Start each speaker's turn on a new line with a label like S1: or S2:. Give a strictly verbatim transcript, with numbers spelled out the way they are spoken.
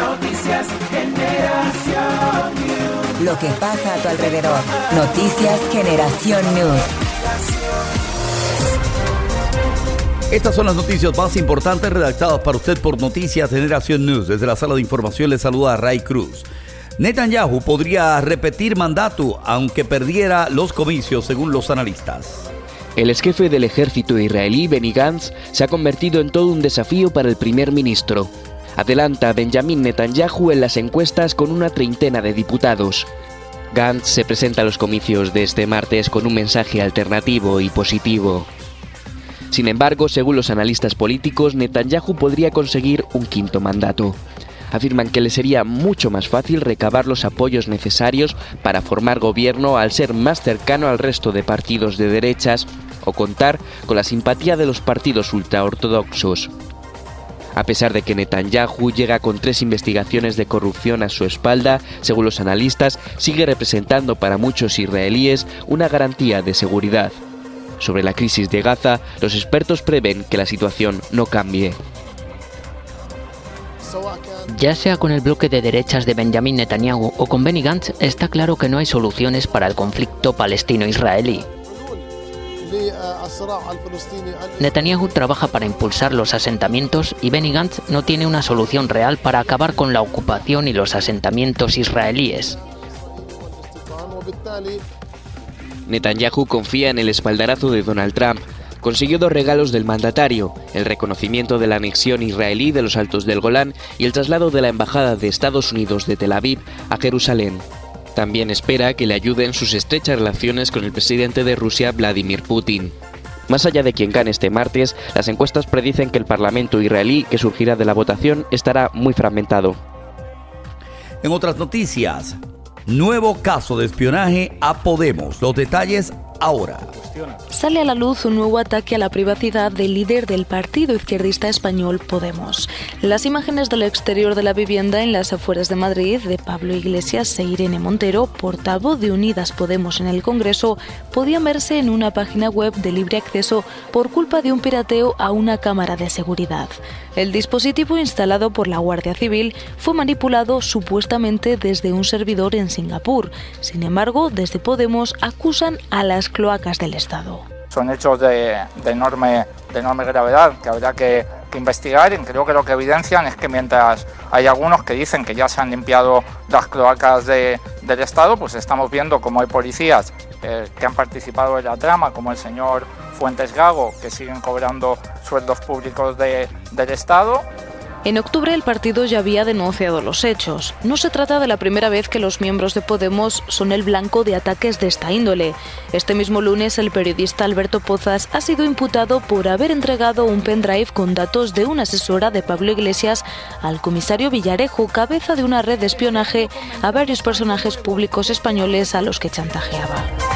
S1: Noticias Generación News.
S2: Lo que pasa a tu alrededor. Noticias Generación News.
S3: Estas son las noticias más importantes redactadas para usted por Noticias Generación News. Desde la sala de información le saluda Ray Cruz. Netanyahu podría repetir mandato aunque perdiera los comicios, según los analistas.
S4: El exjefe del ejército israelí, Benny Gantz, se ha convertido en todo un desafío para el primer ministro. Adelanta Benjamin Netanyahu en las encuestas con una treintena de diputados. Gantz se presenta a los comicios de este martes con un mensaje alternativo y positivo. Sin embargo, según los analistas políticos, Netanyahu podría conseguir un quinto mandato. Afirman que le sería mucho más fácil recabar los apoyos necesarios para formar gobierno al ser más cercano al resto de partidos de derechas o contar con la simpatía de los partidos ultraortodoxos. A pesar de que Netanyahu llega con tres investigaciones de corrupción a su espalda, según los analistas, sigue representando para muchos israelíes una garantía de seguridad. Sobre la crisis de Gaza, los expertos prevén que la situación no cambie.
S5: Ya sea con el bloque de derechas de Benjamin Netanyahu o con Benny Gantz, está claro que no hay soluciones para el conflicto palestino-israelí. Netanyahu trabaja para impulsar los asentamientos y Benny Gantz no tiene una solución real para acabar con la ocupación y los asentamientos israelíes.
S4: Netanyahu confía en el espaldarazo de Donald Trump. Consiguió dos regalos del mandatario, el reconocimiento de la anexión israelí de los Altos del Golán y el traslado de la embajada de Estados Unidos de Tel Aviv a Jerusalén. También espera que le ayuden sus estrechas relaciones con el presidente de Rusia, Vladimir Putin. Más allá de quien gane este martes, las encuestas predicen que el Parlamento israelí que surgirá de la votación estará muy fragmentado.
S3: En otras noticias, nuevo caso de espionaje a Podemos. Los detalles ahora.
S6: Sale a la luz un nuevo ataque a la privacidad del líder del partido izquierdista español Podemos. Las imágenes del exterior de la vivienda en las afueras de Madrid de Pablo Iglesias e Irene Montero, portavoz de Unidas Podemos en el Congreso, podían verse en una página web de libre acceso por culpa de un pirateo a una cámara de seguridad. El dispositivo instalado por la Guardia Civil fue manipulado supuestamente desde un servidor en Singapur. Sin embargo, desde Podemos acusan a las cloacas del Estado.
S7: Son hechos de, de, enorme, de enorme gravedad que habrá que, que investigar, y creo que lo que evidencian es que mientras hay algunos que dicen que ya se han limpiado las cloacas de, del Estado, pues estamos viendo cómo hay policías eh, que han participado en la trama, como el señor Fuentes Gago, que siguen cobrando sueldos públicos de, del Estado.
S6: En octubre el partido ya había denunciado los hechos. No se trata de la primera vez que los miembros de Podemos son el blanco de ataques de esta índole. Este mismo lunes el periodista Alberto Pozas ha sido imputado por haber entregado un pendrive con datos de una asesora de Pablo Iglesias al comisario Villarejo, cabeza de una red de espionaje a varios personajes públicos españoles a los que chantajeaba.